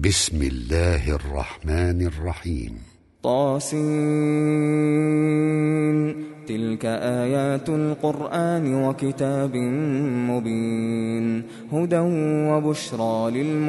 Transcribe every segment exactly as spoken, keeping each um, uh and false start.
بسم الله الرحمن الرحيم. طاسين. تلك آيات القرآن وكتاب مبين هدى وبشرى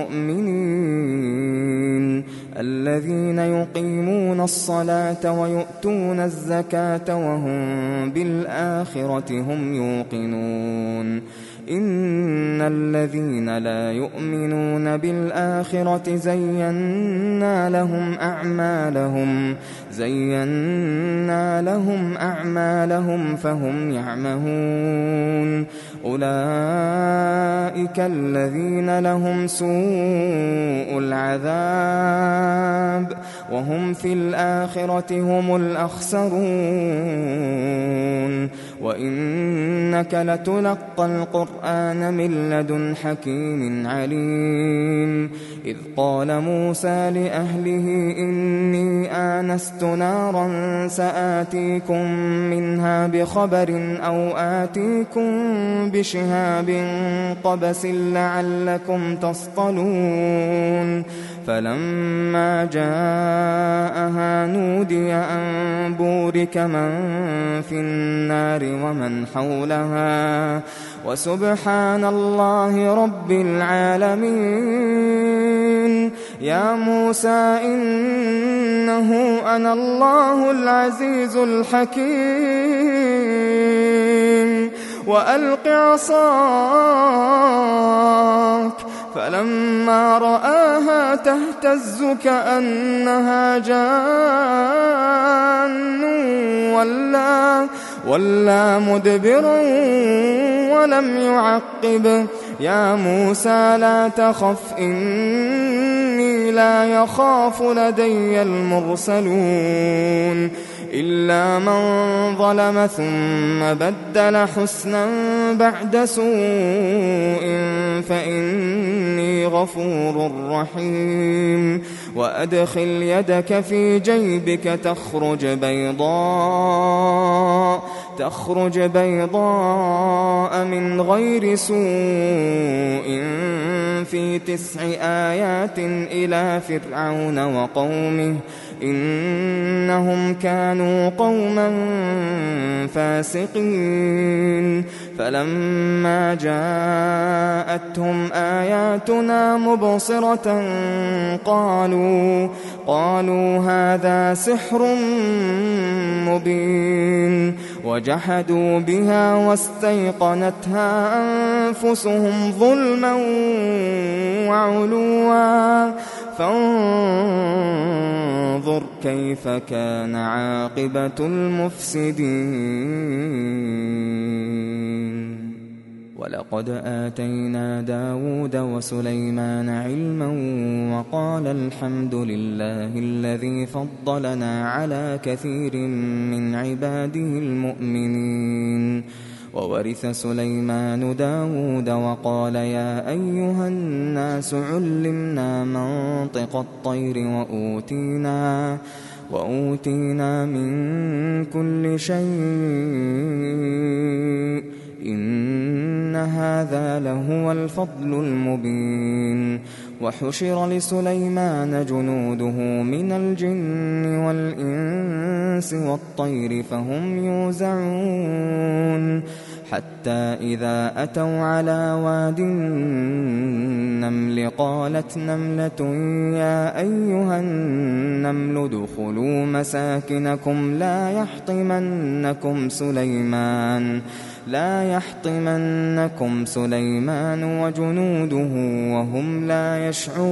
للمؤمنين الذين يقيمون الصلاة ويؤتون الزكاة وهم بالآخرة هم يوقنون إن الذين لا يؤمنون بالآخرة زينا لهم أعمالهم زينا لهم أعمالهم فهم يعمهون أولئك الذين لهم سوء العذاب وهم في الآخرة هم الأخسرون وإنك لتلقى القرآن من لدن حكيم عليم إذ قال موسى لأهله إني آنست نارا سآتيكم منها بخبر أو آتيكم بشهاب قبس لعلكم تصطلون فلما جاءها نودي أن بورك من في النار ومن حولها وسبحان الله رب العالمين يا موسى إنه أنا الله العزيز الحكيم وألق عصاك فلما رآها تهتز كأنها جان ولا, ولا مدبرا ولم يعقب يا موسى لا تخف إني لا يخاف لدي المرسلون إلا من ظلم ثم بدل حسنا بعد سوء فإني غفور رحيم وأدخل يدك في جيبك تخرج بيضاء تخرج بيضاء من غير سوء في تسع آيات إلى فرعون وقومه إنهم كانوا قوما فاسقين فلما جاءتهم آياتنا مبصرة قالوا قالوا هذا سحر مبين وجحدوا بها واستيقنتها أنفسهم ظلما وعلوا فانظر كيف كان عاقبة المفسدين ولقد آتينا داود وسليمان علما وقال الحمد لله الذي فضلنا على كثير من عباده المؤمنين وورث سليمان داود وقال يا أيها الناس علمنا منطق الطير وأوتينا وأوتينا من كل شيء إن هذا لهو الفضل المبين وحشر لسليمان جنوده من الجن والإنس والطير فهم يوزعون حتى إذا أتوا على واد النمل قالت نملة يا أيها النمل ادخلوا مساكنكم لا يحطمنكم سليمان لا يحطمنكم سليمان وجنوده وهم لا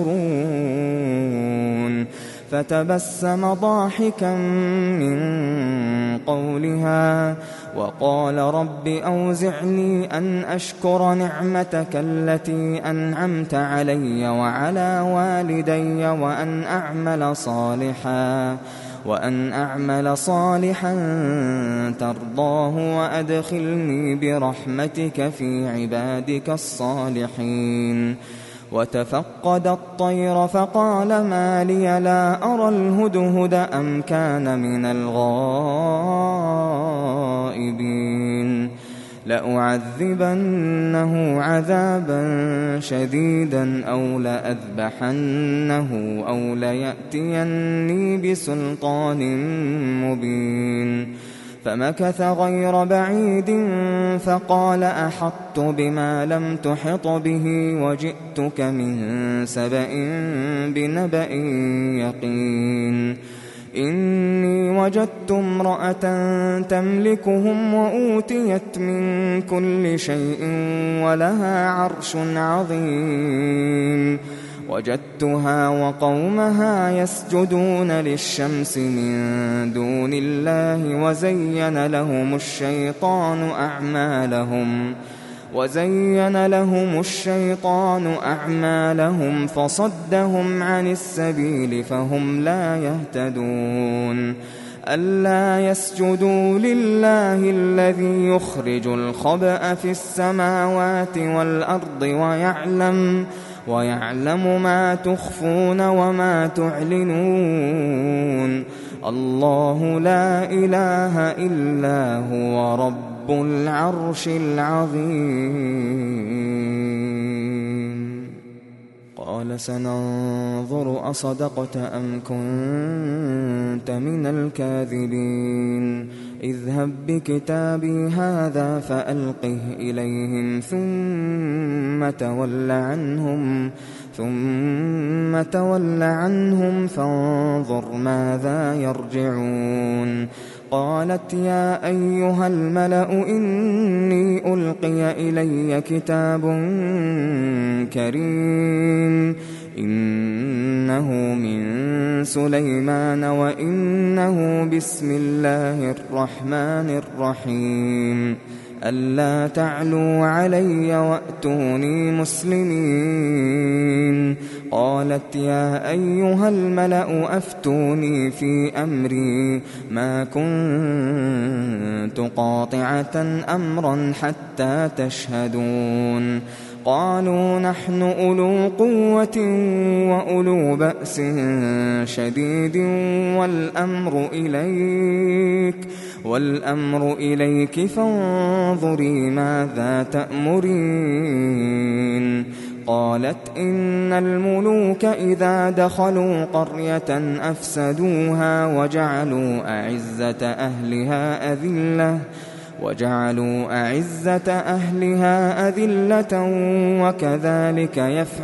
يشعرون فتبسم ضاحكا من قولها وقال رب أوزعني أن أشكر نعمتك التي أنعمت علي وعلى والدي وأن أعمل صالحا وأن أعمل صالحا ترضاه وأدخلني برحمتك في عبادك الصالحين وتفقد الطير فقال ما لي لا أرى الهدهد أم كان من الغائبين لأعذبنه عذابا شديدا أو لأذبحنه أو ليأتيني بسلطان مبين. فمكث غير بعيد فقال أحطت بما لم تحط به وجئتك من سبأ بنبأ يقين. إني وجدت امرأة تملكهم وأوتيت من كل شيء ولها عرش عظيم. وجدتها وقومها يسجدون للشمس من دون الله وزين لهم الشيطان أعمالهم وزين لهم الشيطان أعمالهم فصدهم عن السبيل فهم لا يهتدون. ألا يسجدوا لله الذي يخرج الخبأ في السماوات والأرض ويعلم ويعلم ما تخفون وما تعلنون. الله لا إله إلا هو رب العرش العظيم. قال سننظر أصدقت أم كنت من الكاذبين. اذهب بكتابي هذا فألقه إليهم ثم تول عنهم ثم تول عنهم فانظر ماذا يرجعون. قالت يا أيها الملأ إني ألقي إلي كتاب كريم إنه من سليمان وإنه بسم الله الرحمن الرحيم. ألا تعلوا علي وأتوني مسلمين. قالت يا أيها الملأ أفتوني في أمري ما كنت قاطعة أمرا حتى تشهدون. قالوا نحن أولو قوة وأولو بأس شديد والأمر إليك والأمر إليك فانظري ماذا تأمرين. قالت إن الملوك إذا دخلوا قرية أفسدوها وجعلوا أعزة أهلها أذلة وجعلوا أعزة أهلها أذلة وكذلك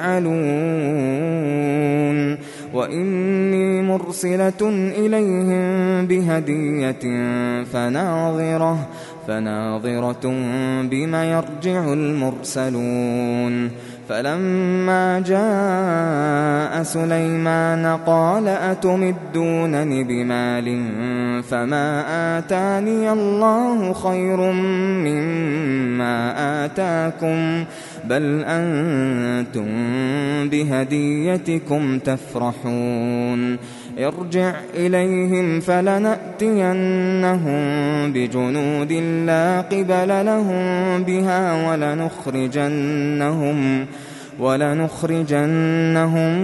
يفعلون. وإني مرسلة إليهم بهدية فناظرة فناظرة بما يرجع المرسلون. فلما جاء سليمان قال أتمدونني بمال فما آتاني الله خير مما آتاكم بل أنتم بهديتكم تفرحون. ارجع إليهم فلنأتينهم بجنود لا قبل لهم بها ولنخرجنهم ولنخرجنهم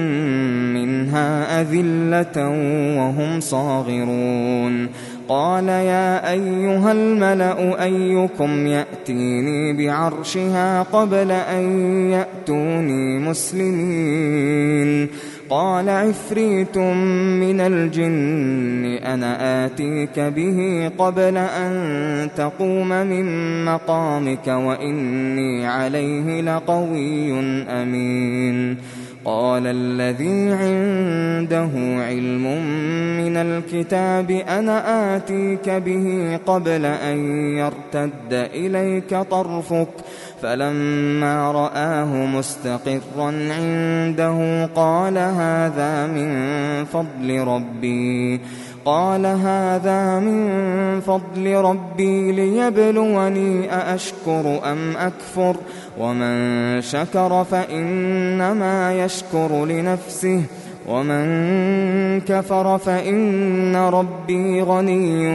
منها أذلة وهم صاغرون. قال يا أيها الملأ أيكم يأتيني بعرشها قبل أن يأتوني مسلمين. قال عفريت من الجن أنا آتيك به قبل أن تقوم من مقامك وإني عليه لقوي أمين. قال الذي عنده علم من الكتاب أنا آتيك به قبل أن يرتد إليك طرفك فلما رآه مستقرا عنده قال هذا من فضل ربي قال هذا من فضل ربي ليبلوني أأشكر أم أكفر ومن شكر فإنما يشكر لنفسه ومن كفر فإن ربي غني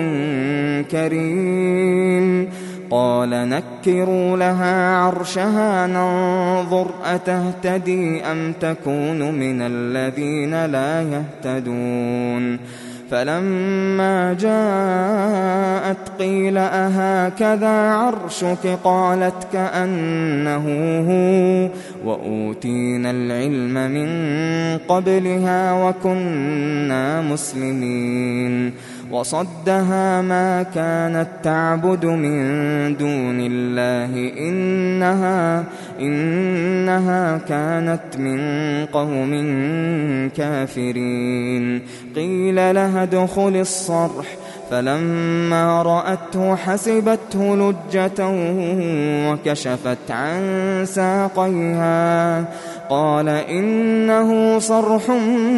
كريم. قال نكروا لها عرشها ننظر أتهتدي أم تكون من الذين لا يهتدون. فلما جاءت قيل أهكذا عرشك قالت كأنه هو وأوتينا العلم من قبلها وكنا مسلمين وصدها ما كانت تعبد من دون الله إنها, إنها كانت من قوم كافرين قيل لها ادخل الصرح فلما رأته حسبته لجة وكشفت عن ساقيها قال إنه صرح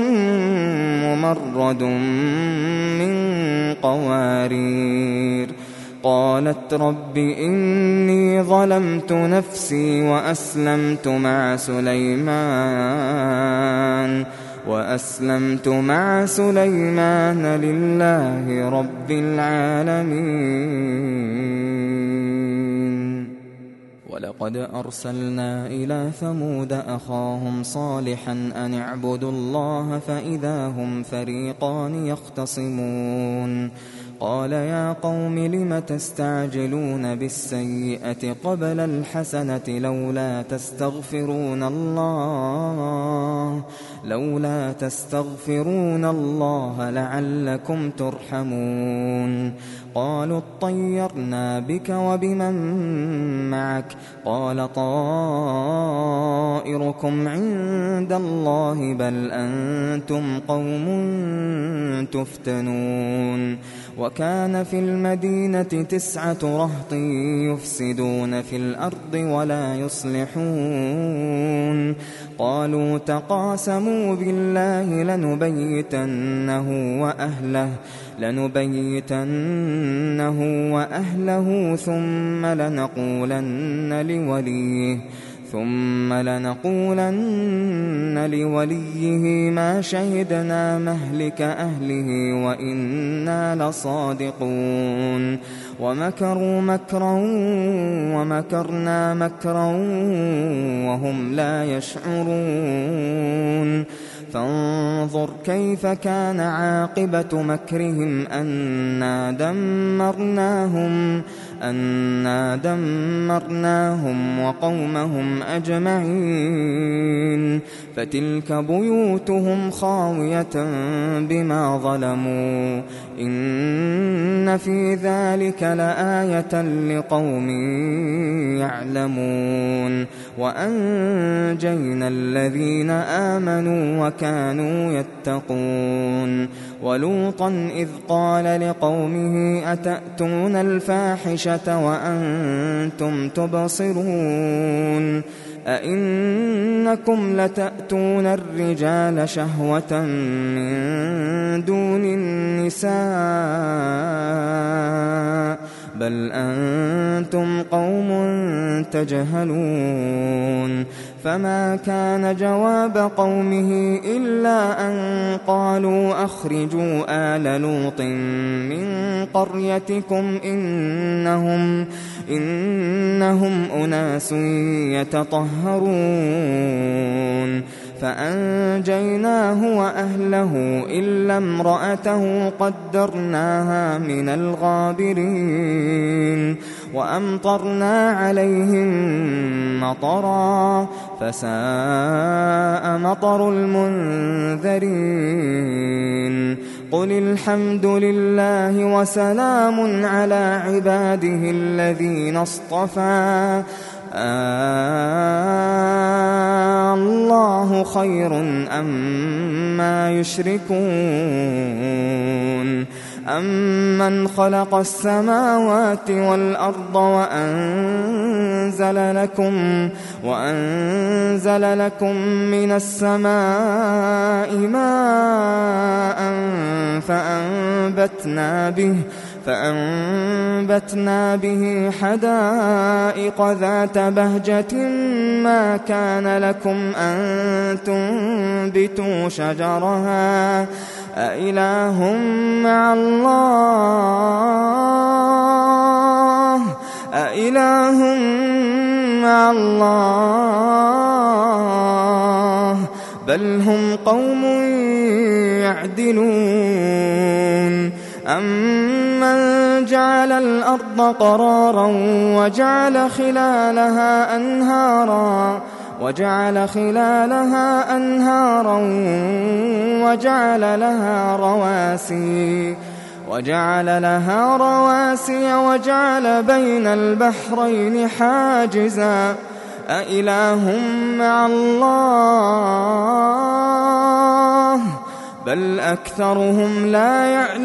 ممرد من قوارير قالت رب إني ظلمت نفسي وأسلمت مع سليمان وأسلمت مع سليمان لله رب العالمين ولقد أرسلنا إلى ثمود أخاهم صالحا أن اعبدوا الله فإذا هم فريقان يختصمون قال يا قوم لم تستعجلون بالسيئة قبل الحسنة لولا تستغفرون الله لولا تستغفرون الله لعلكم ترحمون قالوا اطيرنا بك وبمن معك قال طائركم عند الله بل أنتم قوم تفتنون وكان في المدينة تسعة رهط يفسدون في الأرض ولا يصلحون قالوا تقاسموا بالله لنبيتنه وأهله لنبيتنه وأهله ثم لنقولن لوليه ثم لنقولن لوليه ما شهدنا مهلك أهله وإنا لصادقون ومكروا مكرا ومكرنا مكرا وهم لا يشعرون فانظر كيف كان عاقبة مكرهم أنا دمرناهم أنا دمرناهم وقومهم أجمعين فتلك بيوتهم خاوية بما ظلموا إن في ذلك لآية لقوم يعلمون وأنجينا الذين آمنوا وكانوا يتقون ولوطا إذ قال لقومه أتأتون الفاحشة وأنتم تبصرون أئنكم لتأتون الرجال شهوة من دون النساء بل أنتم قوم تجهلون فما كان جواب قومه إلا أن قالوا أخرجوا آل لوط من قريتكم إنهم إنهم أناس يتطهرون فأنجيناه وأهله إلا امرأته قدرناها من الغابرين وأمطرنا عليهم مطرا فساء مطر المنذرين قل الحمد لله وسلام على عباده الذين اصطفى آه الله خير أما يشركون أمن خلق السماوات والأرض وأنزل لكم وأنزل لكم من السماء ماء فأنبتنا به فأنبتنا به حدائق ذات بهجة ما كان لكم أن تنبتوا شجرها أإله مع الله أإله مع الله بل هم قوم يعدلون أمن جعل الأرض قرارا وجعل خلالها أنهارا وجعل خلالها أنهارا وجعل لها رواسي وجعل لها رواسي وجعل بين البحرين حاجزا أإله مع الله بل أكثرهم لا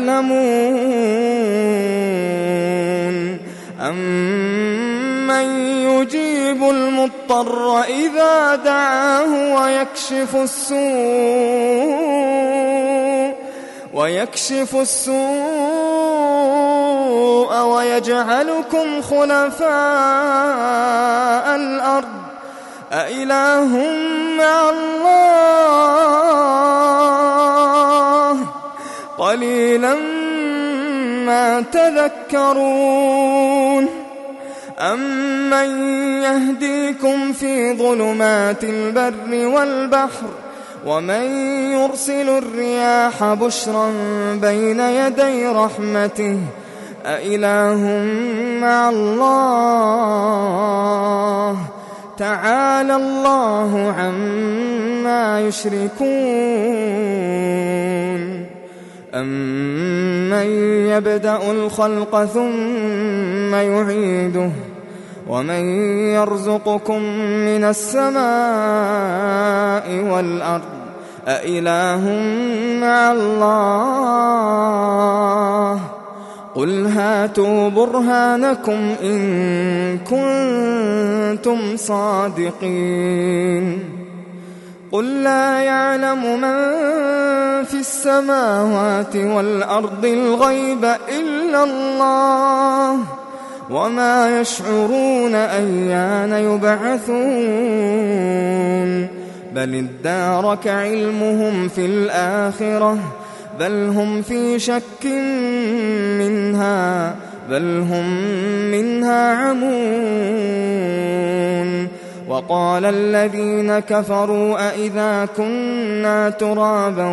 يعلمون أمن يجيب المضطر إذا دعاه ويكشف السوء ويكشف السوء ويجعلكم خلفاء الأرض أإله مع الله قليلا ما تذكرون أمن يهديكم في ظلمات البر والبحر ومن يرسل الرياح بشرا بين يدي رحمته أإله مع الله تعالى الله عما يشركون أمن يبدأ الخلق ثم يعيده ومن يرزقكم من السماء والأرض أإله مع الله قل هاتوا برهانكم إن كنتم صادقين قل لا يعلم من في السماوات والأرض الغيب إلا الله وما يشعرون أيان يبعثون بل ادارك علمهم في الآخرة بل هم في شك منها بل هم منها عمون وقال الذين كفروا أئذا كنا ترابا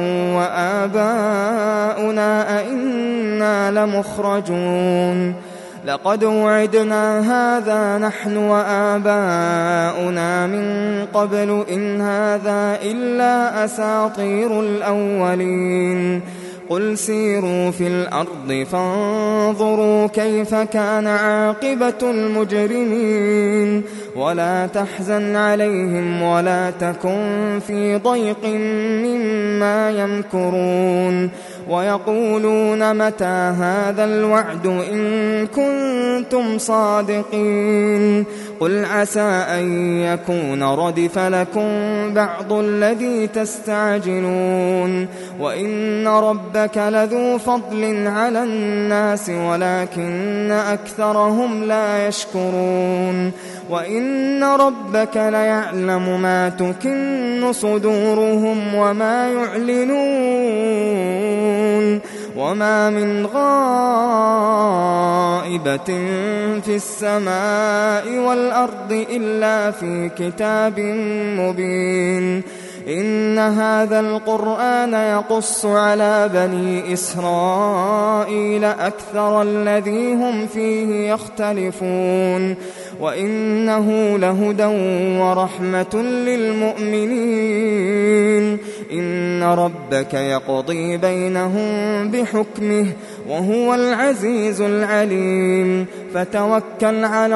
وآباؤنا أئنا لمخرجون لقد وعدنا هذا نحن وآباؤنا من قبل إن هذا إلا أساطير الأولين قل سيروا في الأرض فانظروا كيف كان عاقبة المجرمين ولا تحزن عليهم ولا تكن في ضيق مما يمكرون ويقولون متى هذا الوعد إن كنتم صادقين قل عسى أن يكون ردف لكم بعض الذي تستعجلون وإن ربك لذو فضل على الناس ولكن أكثرهم لا يشكرون وإن ربك ليعلم ما تكن صدورهم وما يعلنون وما من غائبة في السماء والأرض إلا في كتاب مبين إن هذا القرآن يقص على بني إسرائيل أكثر الذي هم فيه يختلفون وإنه لهدى ورحمة للمؤمنين إن ربك يقضي بينهم بحكمه وهو العزيز العليم فتوكل على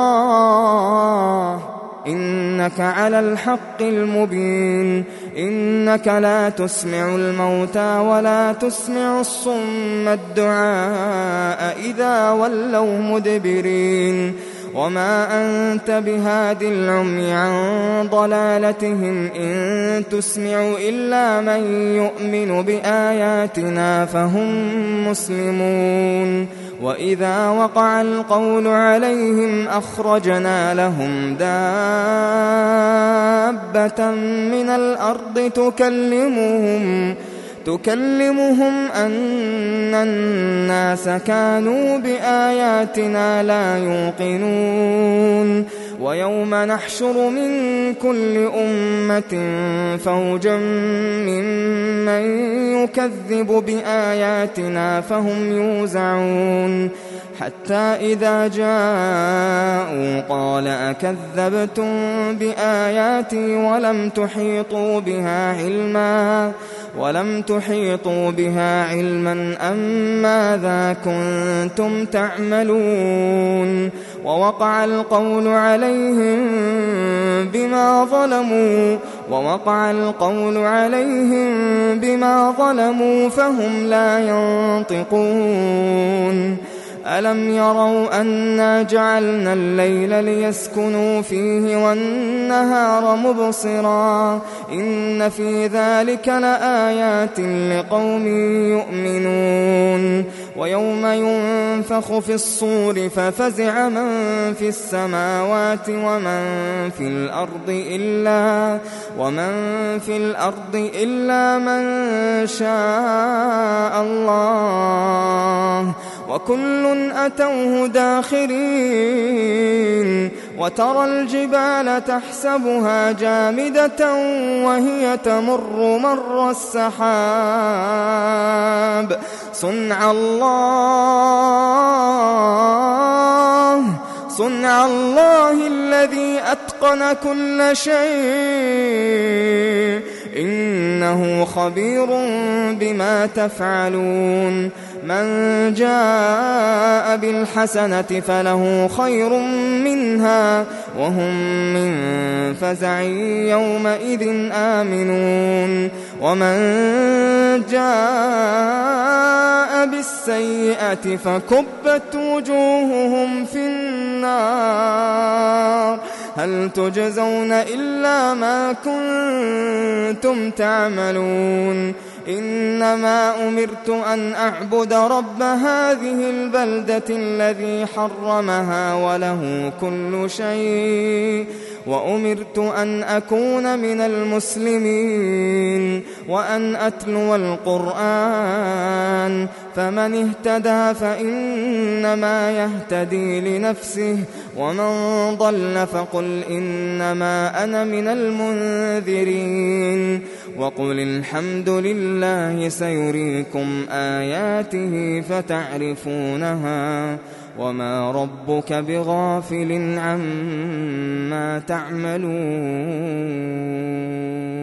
الله إنك على الحق المبين إنك لا تسمع الموتى ولا تسمع الصم الدعاء إذا ولوا مدبرين وما أنت بهاد العمي عن ضلالتهم إن تسمع إلا من يؤمن بآياتنا فهم مسلمون وإذا وقع القول عليهم أخرجنا لهم دابة من الأرض تكلمهم تكلمهم أن الناس كانوا بآياتنا لا يوقنون ويوم نحشر من كل أمة فوجا ممن يكذب بآياتنا فهم يوزعون حتى إذا جاءوا قال أكذبتم بآياتي ولم تحيطوا بها علما ولم تحيطوا بها علما أم ماذا كنتم تعملون ووقع القول عليهم بما ظلموا ووقع القول عليهم بما ظلموا فهم لا ينطقون ألم يروا أنا جعلنا الليل ليسكنوا فيه والنهار مبصرا إن في ذلك لآيات لقوم يؤمنون ويوم ينفخ في الصور ففزع من في السماوات ومن في الأرض إلا ومن في الأرض إلا من شاء الله وكل أتوه داخرين وترى الجبال تحسبها جامدة وهي تمر مر السحاب صنع الله صنع الله الذي أتقن كل شيء إنه خبير بما تفعلون من جاء بالحسنة فله خير منها وهم من فزع يومئذ آمنون ومن جاء بالسيئة فكبت وجوههم في النار هل تجزون إلا ما كنتم تعملون إنما أمرت أن أعبد رب هذه البلدة الذي حرمها وله كل شيء وأمرت أن أكون من المسلمين وأن أتلو القرآن فمن اهتدى فإنما يهتدي لنفسه ومن ضل فقل إنما أنا من المنذرين وقل الحمد لله سيريكم آياته فتعرفونها وما ربك بغافل عما تعملون